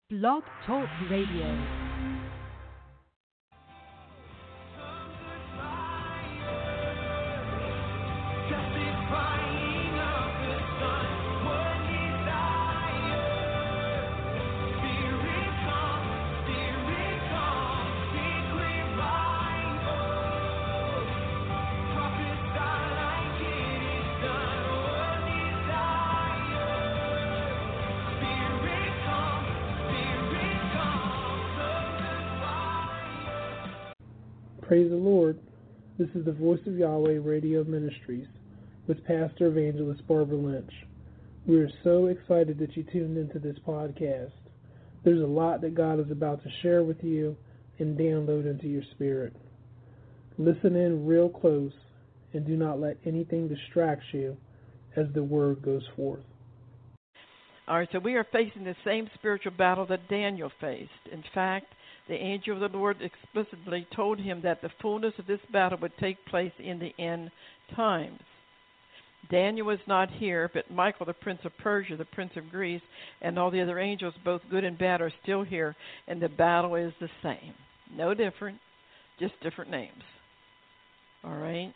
Blog Talk Radio. Praise the Lord. This is the Voice of Yahweh Radio Ministries with Pastor Evangelist Barbara Lynch. We are so excited that you tuned into this podcast. There's a lot that God is about to share with you and download into your spirit. Listen in real close and do not let anything distract you as the word goes forth. All right, so we are facing the same spiritual battle that Daniel faced. In fact, the angel of the Lord explicitly told him that the fullness of this battle would take place in the end times. Daniel was not here, but Michael, the prince of Persia, the prince of Greece, and all the other angels, both good and bad, are still here, and the battle is the same. No different, just different names. All right?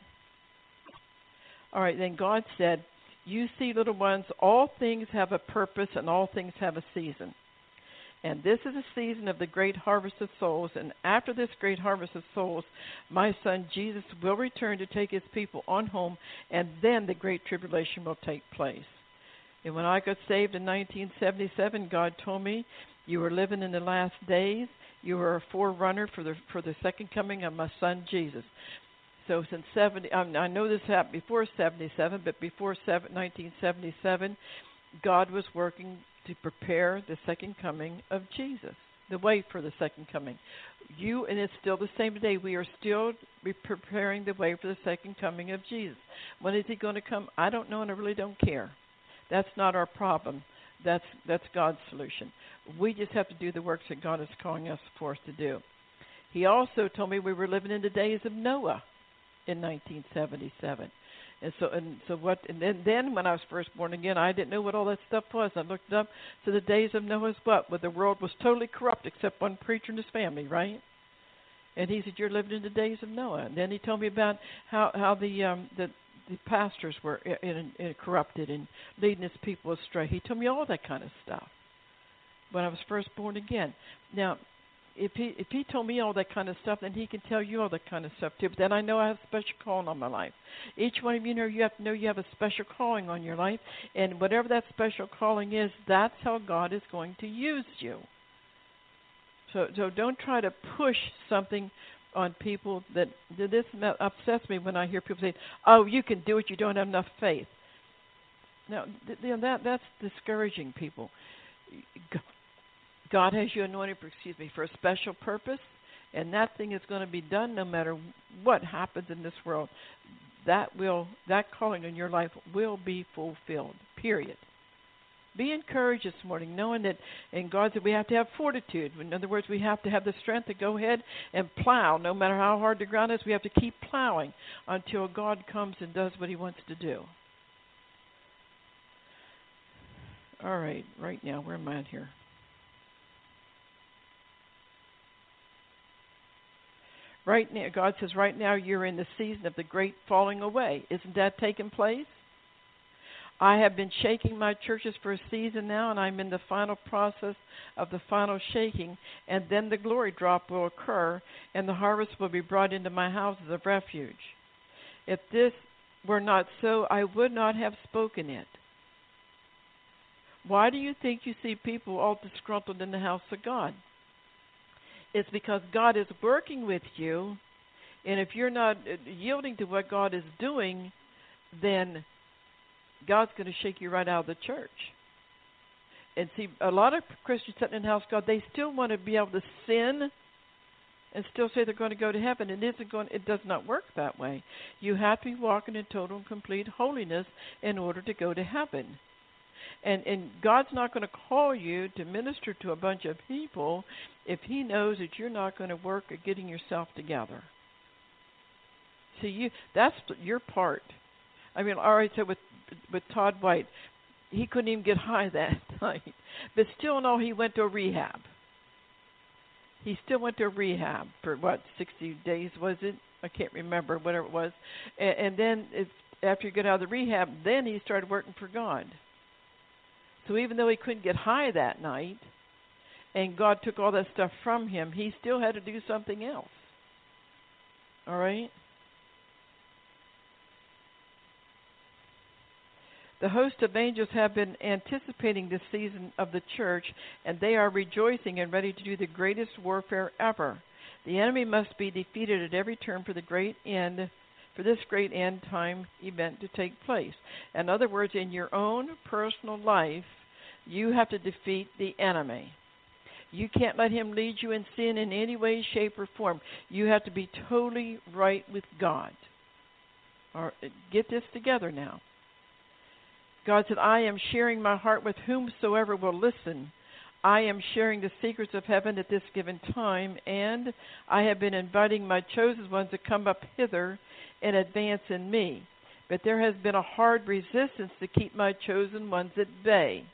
All right, then God said, "You see, little ones, all things have a purpose and all things have a season. And this is a season of the great harvest of souls. And after this great harvest of souls, my son Jesus will return to take his people on home, and then the great tribulation will take place." And when I got saved in 1977, God told me, "You were living in the last days. You were a forerunner for the second coming of my son Jesus." So since I know this happened before 77, but before 1977, God was working to prepare the second coming of Jesus, the way for the second coming. And it's still the same today. We are still preparing the way for the second coming of Jesus. When is he going to come? I don't know, and I really don't care. That's not our problem. That's God's solution. We just have to do the works that God is calling us for us to do. He also told me we were living in the days of Noah in 1977. And then when I was first born again, I didn't know what all that stuff was. I looked it up. So the days of Noah's what? Well, the world was totally corrupt except one preacher and his family, right? And he said, "You're living in the days of Noah." And then he told me about how the pastors were corrupted and leading his people astray. He told me all that kind of stuff when I was first born again. Now, if he told me all that kind of stuff, then he can tell you all that kind of stuff too. But then I know I have a special calling on my life. Each one of you you have to know you have a special calling on your life, and whatever that special calling is, that's how God is going to use you. So don't try to push something on people. This upsets me when I hear people say, "Oh, you can do it. You don't have enough faith." Now, that's discouraging people. God has you anointed for a special purpose, and that thing is going to be done no matter what happens in this world. That calling in your life will be fulfilled, period. Be encouraged this morning, knowing that in God said we have to have fortitude. In other words, we have to have the strength to go ahead and plow. No matter how hard the ground is, we have to keep plowing until God comes and does what he wants to do. All right now, where am I at here? Right now, God says, right now you're in the season of the great falling away. Isn't that taking place? I have been shaking my churches for a season now, and I'm in the final process of the final shaking, and then the glory drop will occur, and the harvest will be brought into my houses of refuge. If this were not so, I would not have spoken it. Why do you think you see people all disgruntled in the house of God? It's because God is working with you, and if you're not yielding to what God is doing, then God's going to shake you right out of the church. And see, a lot of Christians sitting in the house of God, they still want to be able to sin and still say they're going to go to heaven. It does not work that way. You have to be walking in total and complete holiness in order to go to heaven. And God's not going to call you to minister to a bunch of people if he knows that you're not going to work at getting yourself together. See, that's your part. I mean, all right, so with Todd White, he couldn't even get high that night. But still, no, he went to a rehab. He still went to a rehab for, 60 days was it? I can't remember, whatever it was. And then after he got out of the rehab, then he started working for God. So even though he couldn't get high that night, and God took all that stuff from him, he still had to do something else. All right? The host of angels have been anticipating this season of the church, and they are rejoicing and ready to do the greatest warfare ever. The enemy must be defeated at every turn for this great end time event to take place. In other words, in your own personal life, you have to defeat the enemy. You can't let him lead you in sin in any way, shape, or form. You have to be totally right with God. Get this together now. God said, I am sharing my heart with whomsoever will listen. I am sharing the secrets of heaven at this given time, and I have been inviting my chosen ones to come up hither and advance in me. But there has been a hard resistance to keep my chosen ones at bay.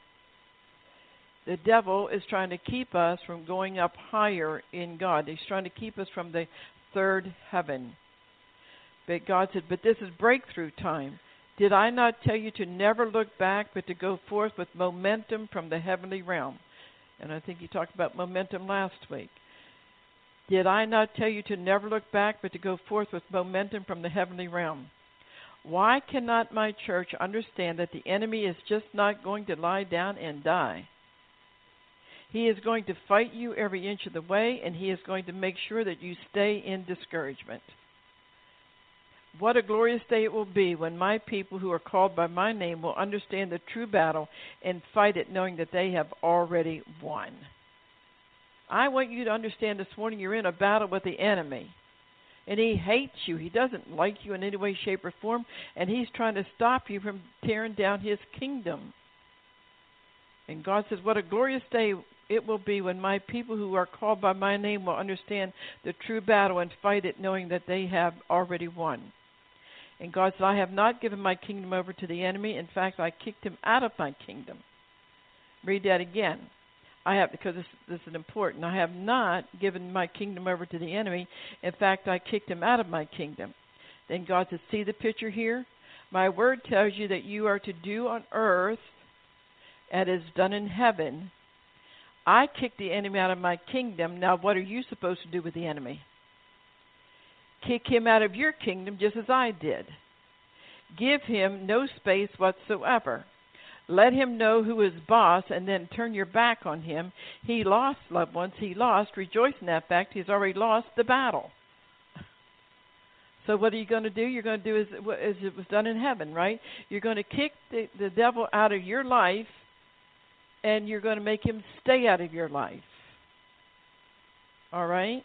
The devil is trying to keep us from going up higher in God. He's trying to keep us from the third heaven. But God said, but this is breakthrough time. Did I not tell you to never look back, but to go forth with momentum from the heavenly realm? And I think you talked about momentum last week. Did I not tell you to never look back, but to go forth with momentum from the heavenly realm? Why cannot my church understand that the enemy is just not going to lie down and die? He is going to fight you every inch of the way, and he is going to make sure that you stay in discouragement. What a glorious day it will be when my people who are called by my name will understand the true battle and fight it knowing that they have already won. I want you to understand this morning you're in a battle with the enemy. And he hates you. He doesn't like you in any way, shape, or form. And he's trying to stop you from tearing down his kingdom. And God says, what a glorious day it will be when my people who are called by my name will understand the true battle and fight it knowing that they have already won. And God said, I have not given my kingdom over to the enemy. In fact, I kicked him out of my kingdom. Read that again. Because this is important. I have not given my kingdom over to the enemy. In fact, I kicked him out of my kingdom. Then God said, see the picture here? My word tells you that you are to do on earth as is done in heaven. I kicked the enemy out of my kingdom. Now, what are you supposed to do with the enemy? Kick him out of your kingdom just as I did. Give him no space whatsoever. Let him know who is boss and then turn your back on him. He lost, loved ones. He lost. Rejoice in that fact. He's already lost the battle. So what are you going to do? You're going to do as it was done in heaven, right? You're going to kick the devil out of your life, and you're going to make him stay out of your life. All right?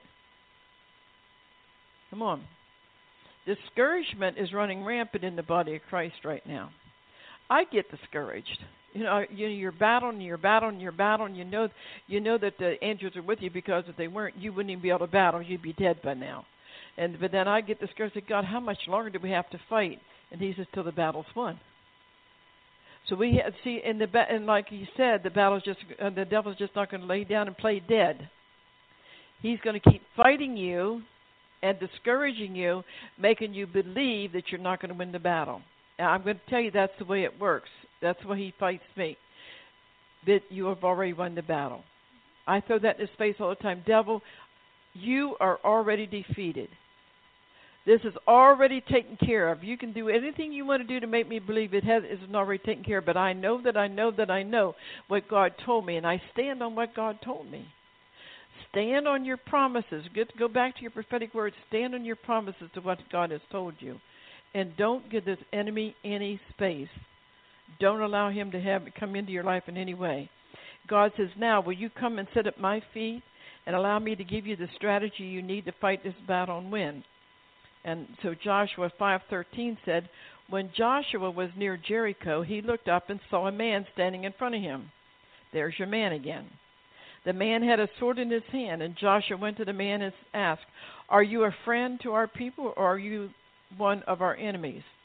Come on. Discouragement is running rampant in the body of Christ right now. I get discouraged. You're battling. You know that the angels are with you, because if they weren't, you wouldn't even be able to battle. You'd be dead by now. But then I get discouraged. God, how much longer do we have to fight? And he says, till the battle's won. So we see, and like he said, the devil's just not going to lay down and play dead. He's going to keep fighting you and discouraging you, making you believe that you're not going to win the battle. Now, I'm going to tell you that's the way it works. That's why he fights me. That you have already won the battle. I throw that in his face all the time. Devil, you are already defeated. This is already taken care of. You can do anything you want to do to make me believe it isn't already taken care of. But I know what God told me, and I stand on what God told me. Stand on your promises. Go back to your prophetic words. Stand on your promises to what God has told you. And don't give this enemy any space. Don't allow him to come into your life in any way. God says, now, will you come and sit at my feet and allow me to give you the strategy you need to fight this battle and win? And so Joshua 5:13 said, when Joshua was near Jericho, he looked up and saw a man standing in front of him. There's your man again. The man had a sword in his hand, and Joshua went to the man and asked, are you a friend to our people, or are you one of our enemies?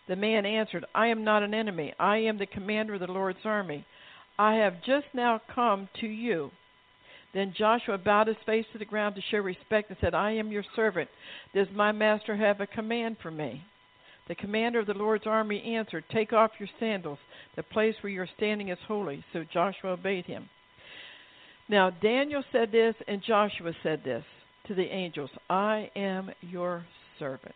The man answered, I am not an enemy. I am the commander of the Lord's army. I have just now come to you. Then Joshua bowed his face to the ground to show respect and said, I am your servant. Does my master have a command for me? The commander of the Lord's army answered, Take off your sandals. The place where you are standing is holy. So Joshua obeyed him. Now Daniel said this, and Joshua said this to the angels, I am your servant.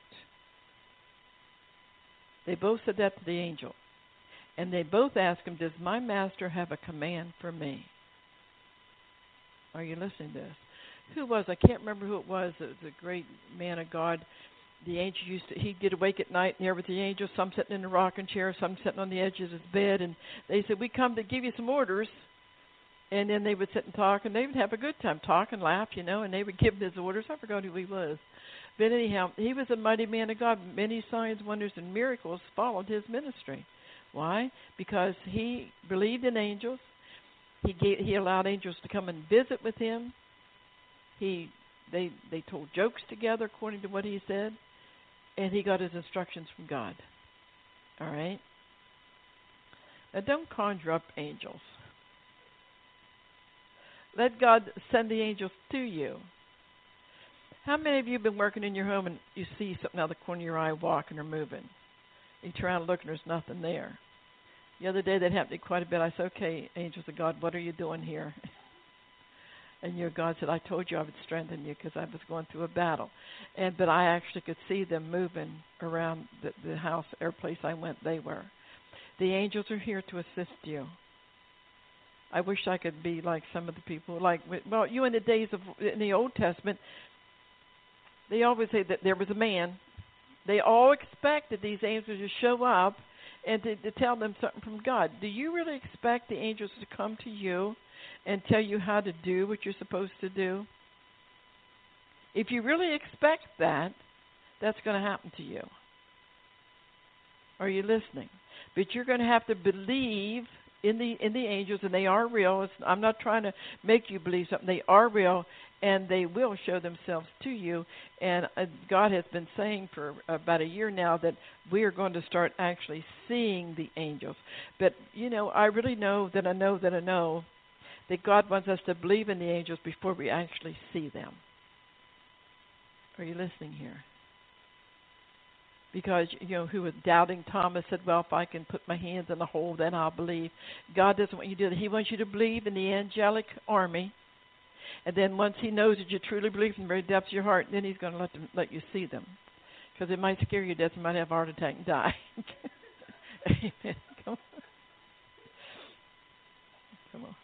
They both said that to the angel. And they both asked him, Does my master have a command for me? Are you listening to this? Who was? I can't remember who it was. It was a great man of God. The angel he'd get awake at night and there with the angels, some sitting in a rocking chair, some sitting on the edge of his bed. And they said, we come to give you some orders. And then they would sit and talk, and they would have a good time, talk and laugh, and they would give him his orders. I forgot who he was. But anyhow, he was a mighty man of God. Many signs, wonders, and miracles followed his ministry. Why? Because he believed in angels. He allowed angels to come and visit with him. They told jokes together, according to what he said, and he got his instructions from God. All right? Now, don't conjure up angels. Let God send the angels to you. How many of you have been working in your home and you see something out of the corner of your eye walking or moving? You turn around and look and there's nothing there. The other day that happened to me quite a bit. I said, okay, angels of God, what are you doing here? And your God said, I told you I would strengthen you because I was going through a battle. But I actually could see them moving around the house, every place I went, they were. The angels are here to assist you. I wish I could be like some of the people, you in the days in the Old Testament, they always say that there was a man. They all expected these angels to show up and to tell them something from God. Do you really expect the angels to come to you and tell you how to do what you're supposed to do? If you really expect that, that's going to happen to you. Are you listening? But you're going to have to believe in the angels, and they are real. I'm not trying to make you believe something. They are real, and they will show themselves to you. And God has been saying for about a year now that we are going to start actually seeing the angels. But, I really know that that God wants us to believe in the angels before we actually see them. Are you listening here? Because, who was doubting Thomas said, well, if I can put my hands in the hole, then I'll believe. God doesn't want you to do that. He wants you to believe in the angelic army. And then once he knows that you truly believe in the very depths of your heart, then he's going to let you see them. Because it might scare you to death. You might have a heart attack and die. Amen. Come on.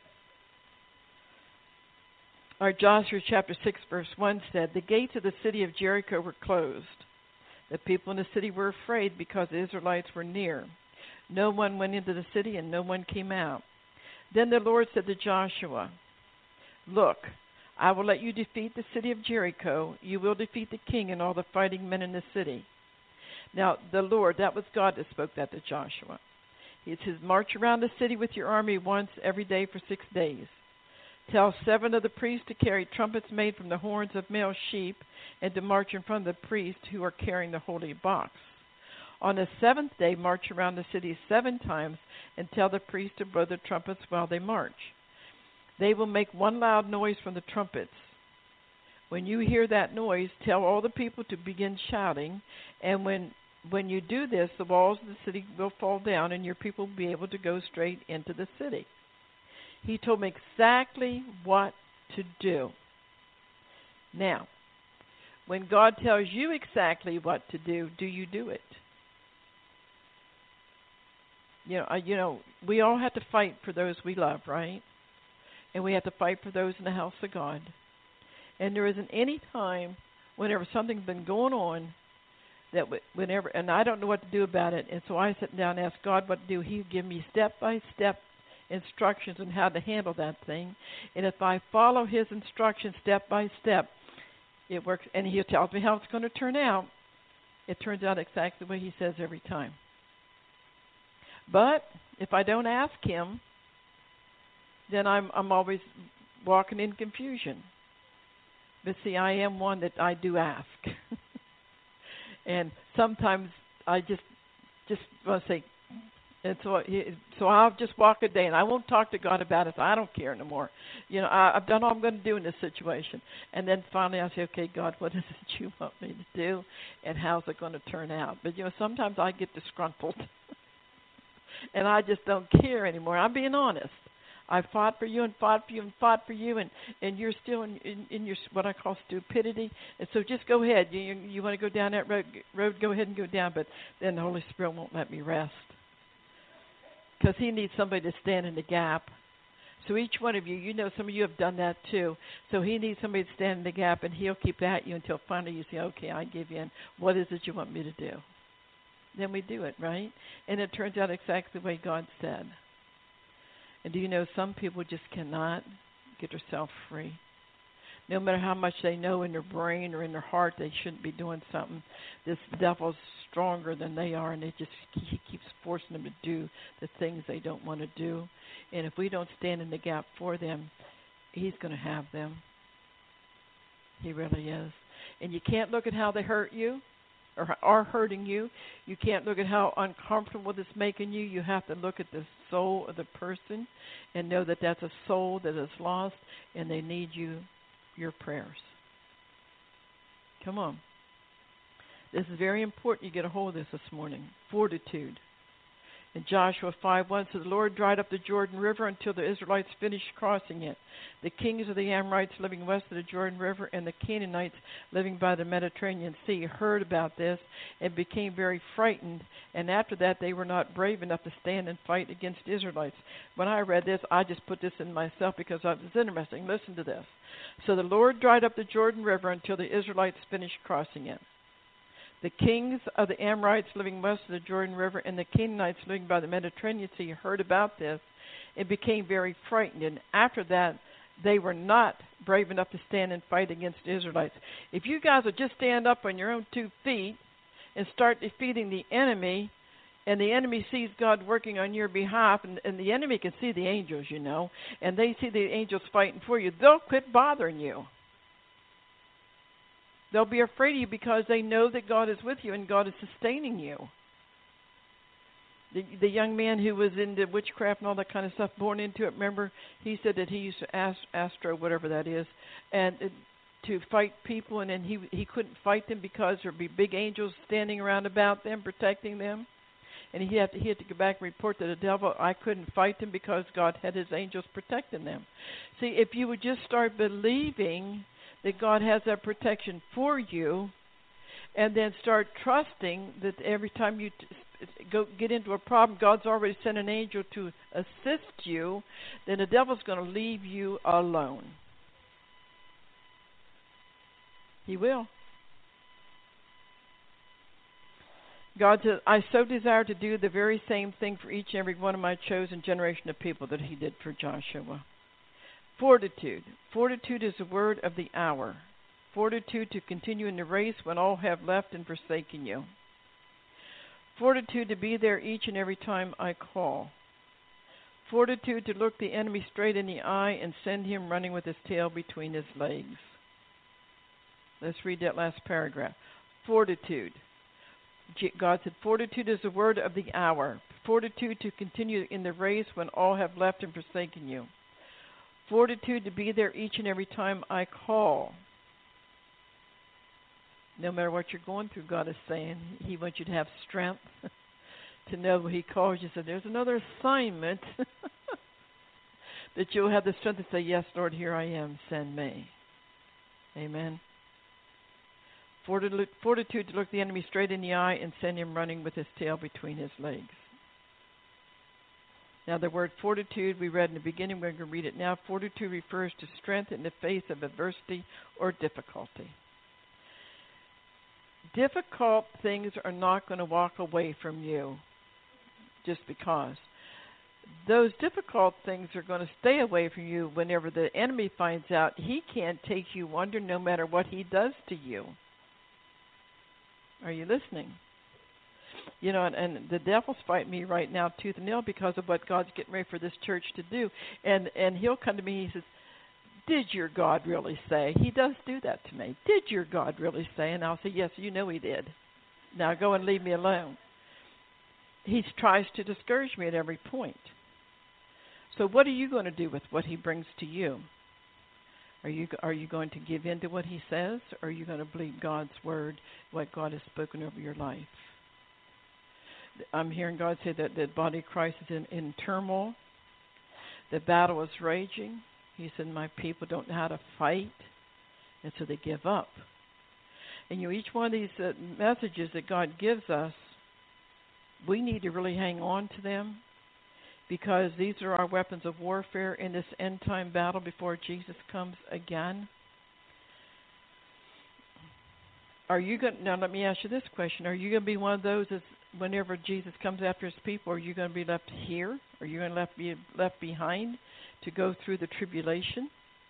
Our Joshua chapter 6, verse 1 said, the gates of the city of Jericho were closed. The people in the city were afraid because the Israelites were near. No one went into the city and no one came out. Then the Lord said to Joshua, look, I will let you defeat the city of Jericho. You will defeat the king and all the fighting men in the city. Now, the Lord, that was God that spoke that to Joshua. He says, march around the city with your army once every day for 6 days. Tell 7 of the priests to carry trumpets made from the horns of male sheep and to march in front of the priests who are carrying the holy box. On the 7th day, march around the city 7 times and tell the priests to blow the trumpets while they march. They will make one loud noise from the trumpets. When you hear that noise, tell all the people to begin shouting, and when you do this, the walls of the city will fall down and your people will be able to go straight into the city. He told me exactly what to do. Now, when God tells you exactly what to do you do it? We all have to fight for those we love, right? And we have to fight for those in the house of God. And there isn't any time whenever something's been going on and I don't know what to do about it, and so I sit down and ask God what to do. He'll give me step-by-step instructions on how to handle that thing. And if I follow his instructions step by step, it works. And he tells me how it's going to turn out. It turns out exactly the way he says every time. But if I don't ask him, then I'm always walking in confusion. But see, I am one that I do ask. And sometimes I just just want to say, and so I'll just walk a day, and I won't talk to God about it. So I don't care no more. I've done all I'm going to do in this situation. And then finally I say, okay, God, what is it you want me to do, and how's it going to turn out? But, sometimes I get disgruntled, and I just don't care anymore. I'm being honest. I fought for you and fought for you and fought for you, and you're still in your what I call stupidity. And so just go ahead. You want to go down that road, go ahead and go down. But then the Holy Spirit won't let me rest, because he needs somebody to stand in the gap. So each one of you, some of you have done that too. So he needs somebody to stand in the gap, and he'll keep at you until finally you say, okay, I give in. What is it you want me to do? Then we do it, right? And it turns out exactly the way God said. And do you know some people just cannot get themselves free? No matter how much they know in their brain or in their heart they shouldn't be doing something, this devil's stronger than they are, and he keeps forcing them to do the things they don't want to do. And if we don't stand in the gap for them, he's going to have them. He really is. And you can't look at how they hurt you or are hurting you. You can't look at how uncomfortable it's making you. You have to look at the soul of the person and know that that's a soul that is lost, and they need your prayers. Come on. This is very important you get a hold of this morning. Fortitude. In Joshua 5:1 says, the Lord dried up the Jordan River until the Israelites finished crossing it. The kings of the Amorites living west of the Jordan River and the Canaanites living by the Mediterranean Sea heard about this and became very frightened. And after that, they were not brave enough to stand and fight against the Israelites. When I read this, I just put this in myself because it was interesting. Listen to this. So the Lord dried up the Jordan River until the Israelites finished crossing it. The kings of the Amorites living west of the Jordan River and the Canaanites living by the Mediterranean Sea heard about this and became very frightened. And after that, they were not brave enough to stand and fight against the Israelites. If you guys would just stand up on your own 2 feet and start defeating the enemy, and the enemy sees God working on your behalf, and the enemy can see the angels, and they see the angels fighting for you, they'll quit bothering you. They'll be afraid of you because they know that God is with you and God is sustaining you. The young man who was into witchcraft and all that kind of stuff, born into it, remember, he said that he used to astro, whatever that is, and to fight people, and then he couldn't fight them because there'd be big angels standing around about them, protecting them. And he had to go back and report to the devil, I couldn't fight them because God had his angels protecting them. See, if you would just start believing that God has that protection for you, and then start trusting that every time you go get into a problem, God's already sent an angel to assist you, then the devil's going to leave you alone. He will. God says, I so desire to do the very same thing for each and every one of my chosen generation of people that he did for Joshua. Fortitude. Fortitude is the word of the hour. Fortitude to continue in the race when all have left and forsaken you. Fortitude to be there each and every time I call. Fortitude to look the enemy straight in the eye and send him running with his tail between his legs. Let's read that last paragraph. Fortitude. God said, fortitude is the word of the hour. Fortitude to continue in the race when all have left and forsaken you. Fortitude to be there each and every time I call. No matter what you're going through, God is saying he wants you to have strength to know when he calls you. So there's another assignment that you'll have the strength to say, yes, Lord, here I am, send me. Amen. Fortitude to look the enemy straight in the eye and send him running with his tail between his legs. Now, the word fortitude we read in the beginning, we're going to read it now. Fortitude refers to strength in the face of adversity or difficulty. Difficult things are not going to walk away from you just because. Those difficult things are going to stay away from you whenever the enemy finds out he can't take you under no matter what he does to you. Are you listening? And the devil's fighting me right now tooth and nail because of what God's getting ready for this church to do. And he'll come to me and he says, did your God really say? He does do that to me. Did your God really say? And I'll say, yes, he did. Now go and leave me alone. he tries to discourage me at every point. So what are you going to do with what he brings to you? Are you going to give in to what he says, or are you going to believe God's word, what God has spoken over your life? I'm hearing God say that the body of Christ is in turmoil. The battle is raging. He said, my people don't know how to fight, and so they give up. And each one of these messages that God gives us, we need to really hang on to them, because these are our weapons of warfare in this end-time battle before Jesus comes again. Now let me ask you this question. Are you going to be one of those that whenever Jesus comes after his people, are you going to be left here? Are you going to be left behind to go through the tribulation?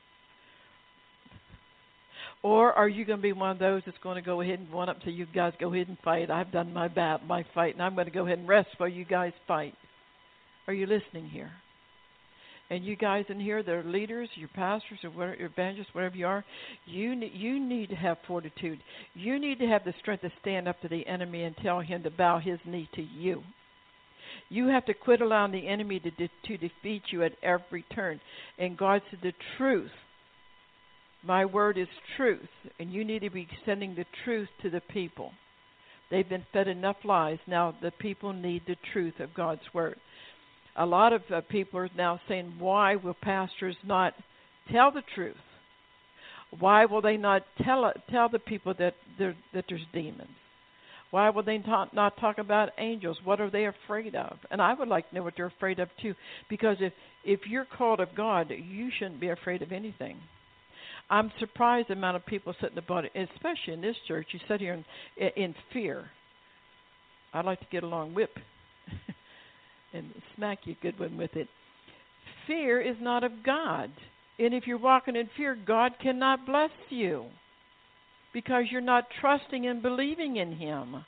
Or are you going to be one of those that's going to go ahead and run up to you guys, go ahead and fight? I've done my fight, and I'm going to go ahead and rest while you guys fight. Are you listening here? And you guys in here, the leaders, your pastors, or whatever, your evangelists, whatever you are, you need to have fortitude. You need to have the strength to stand up to the enemy and tell him to bow his knee to you. You have to quit allowing the enemy to defeat you at every turn. And God said the truth. My word is truth, and you need to be sending the truth to the people. They've been fed enough lies. Now the people need the truth of God's word. A lot of people are now saying, why will pastors not tell the truth? Why will they not tell the people that there's demons? Why will they not talk about angels? What are they afraid of? And I would like to know what they're afraid of too, because if you're called of God, you shouldn't be afraid of anything. I'm surprised the amount of people sit in the body, especially in this church. You sit here in fear. I'd like to get along whip and smack you a good one with it. Fear is not of God. And if you're walking in fear, God cannot bless you because you're not trusting and believing in him.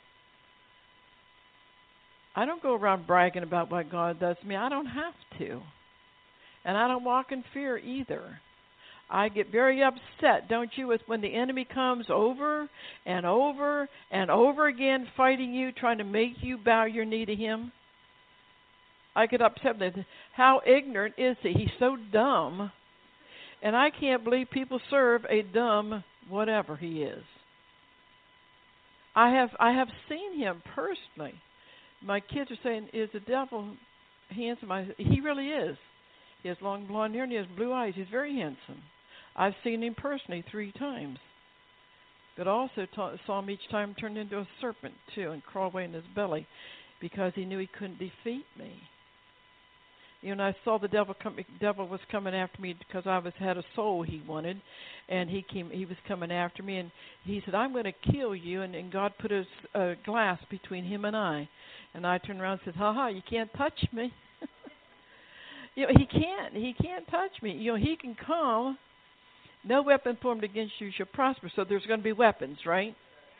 I don't go around bragging about what God does to me. I don't have to. And I don't walk in fear either. I get very upset, don't you, with when the enemy comes over and over and over again fighting you, trying to make you bow your knee to him. I get upset with it. How ignorant is he? He's so dumb. And I can't believe people serve a dumb whatever he is. I have seen him personally. My kids are saying, is the devil handsome? He really is. He has long blonde hair and he has blue eyes. He's very handsome. I've seen him personally 3 times. But also saw him each time turn into a serpent, too, and crawl away in his belly because he knew he couldn't defeat me. You know, I saw the devil was coming after me because I had a soul he wanted, and he was coming after me, and he said, I'm going to kill you, and God put a glass between him and I. And I turned around and said, ha, you can't touch me. You know, he can't touch me. You know, he can come. No weapon formed against you shall prosper. So there's going to be weapons, right?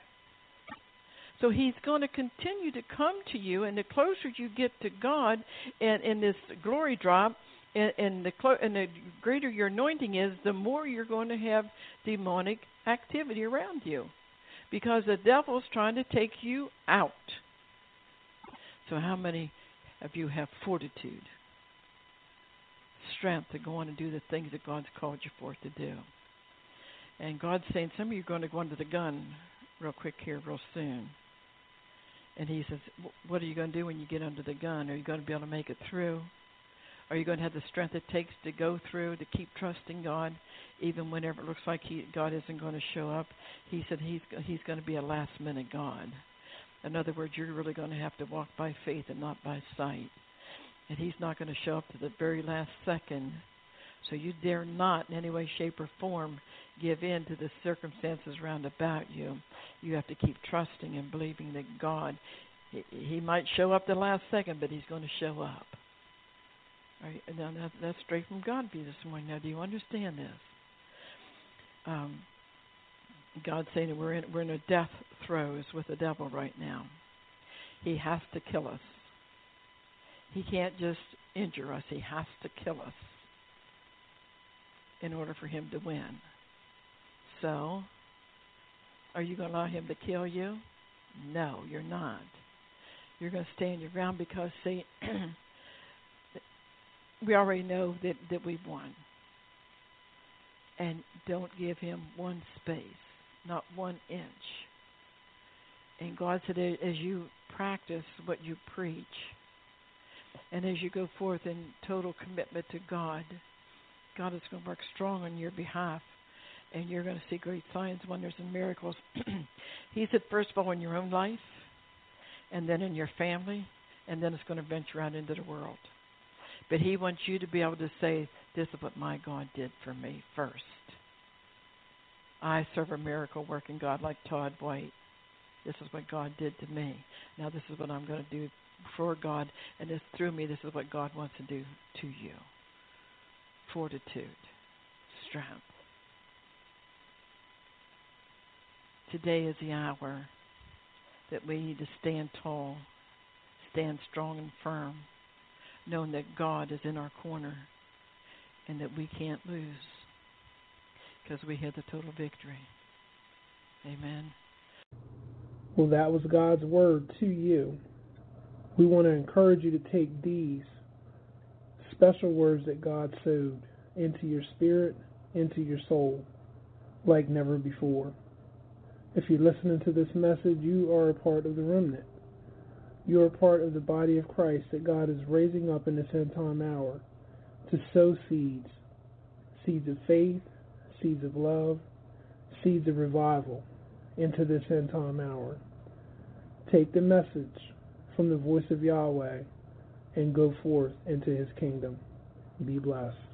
So he's going to continue to come to you, and the closer you get to God and in this glory drop, and the greater your anointing is, the more you're going to have demonic activity around you, because the devil's trying to take you out. So how many of you have fortitude, strength to go on and do the things that God's called you for to do? And God's saying, some of you are going to go under the gun real quick here, real soon. And he says, what are you going to do when you get under the gun? Are you going to be able to make it through? Are you going to have the strength it takes to go through, to keep trusting God, even whenever it looks like God isn't going to show up? He said he's going to be a last-minute God. In other words, you're really going to have to walk by faith and not by sight. And he's not going to show up to the very last second. So you dare not in any way, shape, or form give in to the circumstances round about you. You have to keep trusting and believing that God, he might show up the last second, but he's going to show up. All right, now that's straight from God to you this morning. Now, do you understand this? God's saying that we're in a death throes with the devil right now. He has to kill us. He can't just injure us. He has to kill us in order for him to win. So, are you going to allow him to kill you? No, you're not. You're going to stand your ground because, see, we already know that we've won. And don't give him one space, not 1 inch. And God said, as you practice what you preach, and as you go forth in total commitment to God, God is going to work strong on your behalf, and you're going to see great signs, wonders, and miracles. He said, first of all, in your own life, and then in your family, and then it's going to venture out into the world. But he wants you to be able to say, this is what my God did for me first. I serve a miracle-working God like Todd White. This is what God did to me. Now this is what I'm going to do for God, and this through me, this is what God wants to do to you. Fortitude, strength. Today is the hour that we need to stand tall, stand strong and firm, knowing that God is in our corner and that we can't lose because we have the total victory. Amen. Well, that was God's word to you. We want to encourage you to take these special words that God sowed into your spirit, into your soul, like never before. If you're listening to this message, you are a part of the remnant. You are part of the body of Christ that God is raising up in this end time hour to sow seeds, seeds of faith, seeds of love, seeds of revival into this end time hour. Take the message from the voice of Yahweh and go forth into his kingdom. Be blessed.